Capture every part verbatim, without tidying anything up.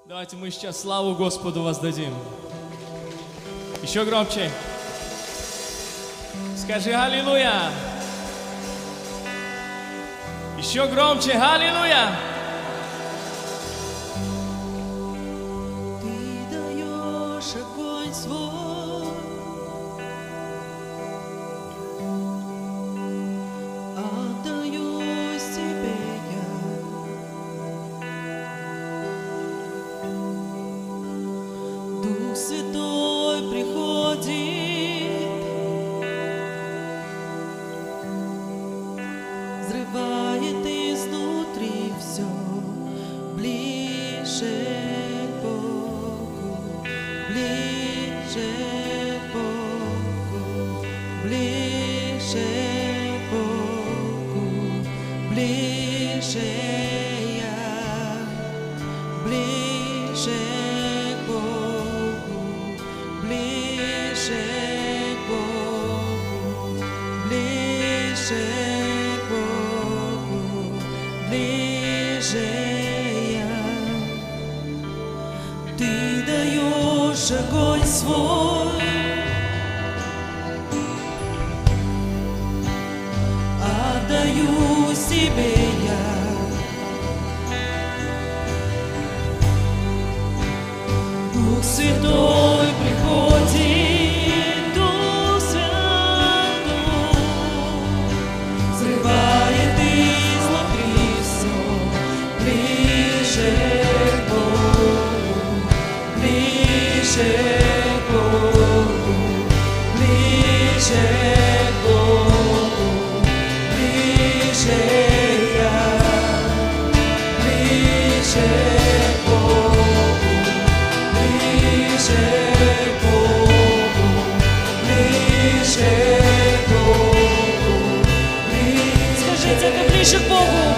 Давайте мы сейчас славу Господу воздадим. Еще громче. Скажи аллилуйя. Еще громче аллилуйя. Ты даешь огонь свой, отдаюсь тебе я. Дух Святой приходит, взрывает изнутри все ближе к Богу, ближе к Богу, ближе к Богу, ближе я, ближе к Богу, ближе к Богу, ближе к Богу, ближе я. Ты даешь огонь свой, отдаю себе я. Дух Святой приходит, Дух Святой взрывает изнутри все ближе к Богу, ближе к Богу, ближе к Богу, ближе я, ближе к Богу, ближе к Богу, ближе к Богу, ближе. Скажите, это ближе к Богу.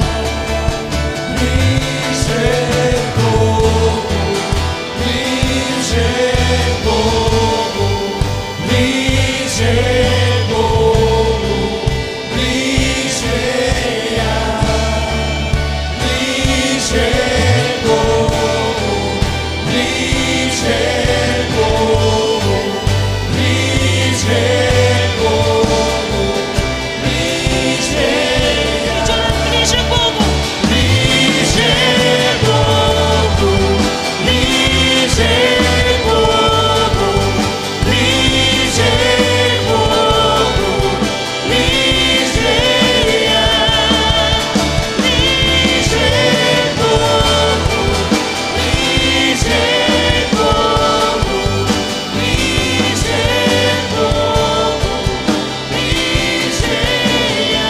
Ближе к Богу, ближе к Богу, ближе к Богу, ближе я, ближе к Богу, ближе к Богу, ближе к Богу, ближе я. Ближе к Богу. Ближе к Богу, ближе к Богу, ближе к Богу, ближе я, ближе к Богу, ближе к Богу, ближе к Богу, ближе я.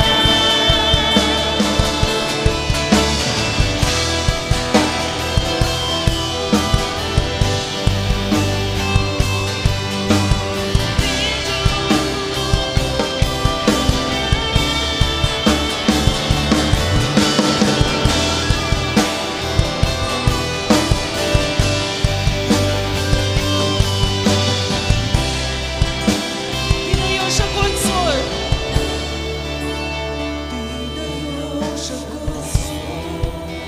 Ты даешь огонь свой. Ты даешь огонь свой.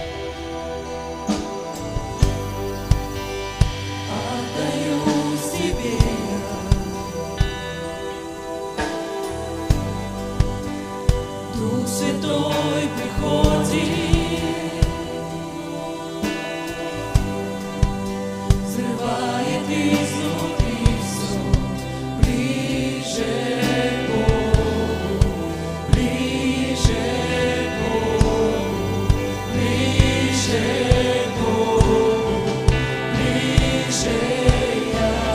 Отдаю себе я. Дух Святой приходит, взрывает изнутри все ближе к Богу, ближе к Богу, ближе к Богу, ближе я,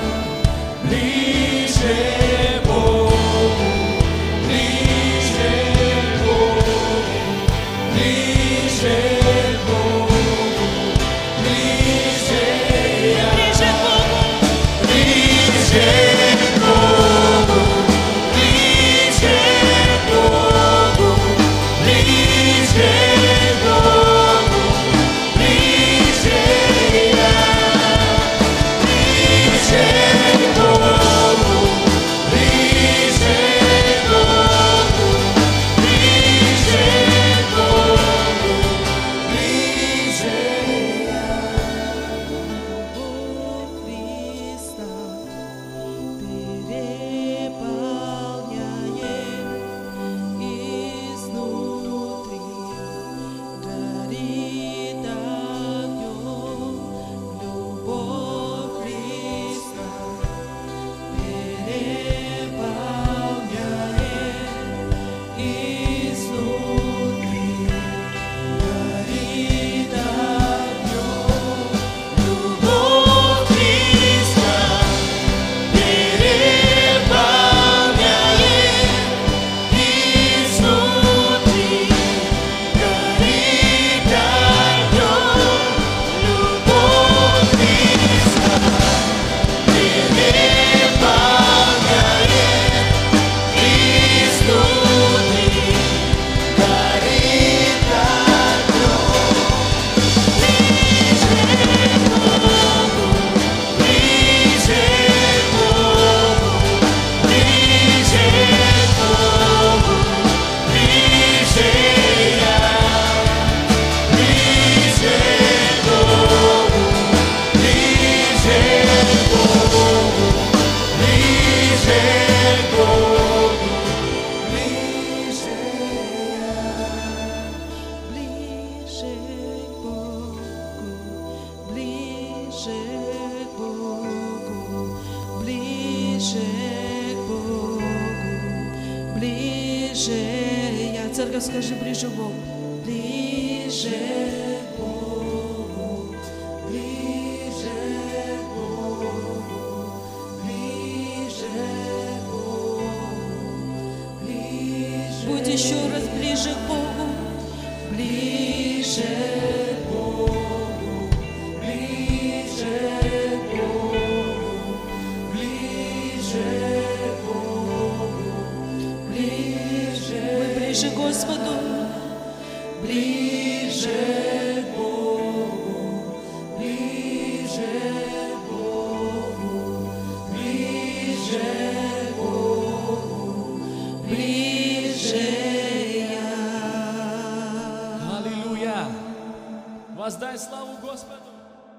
ближе к Богу, ближе к Богу, ближе к Богу, ближе я, ближе к Богу. Ближе я. Церковь, скажи, ближе к Богу. Ближе к Богу. Ближе к Богу. Ближе к Богу. Ближе. Будь еще раз ближе к Богу. Ближе к Богу. Ближе к Богу. Ближе к Богу. Ближе. Мы ближе к Господу. Ближе к Богу. Ближе к Богу. Ближе к Богу. Ближе я. Аллилуйя! Воздай славу Господу!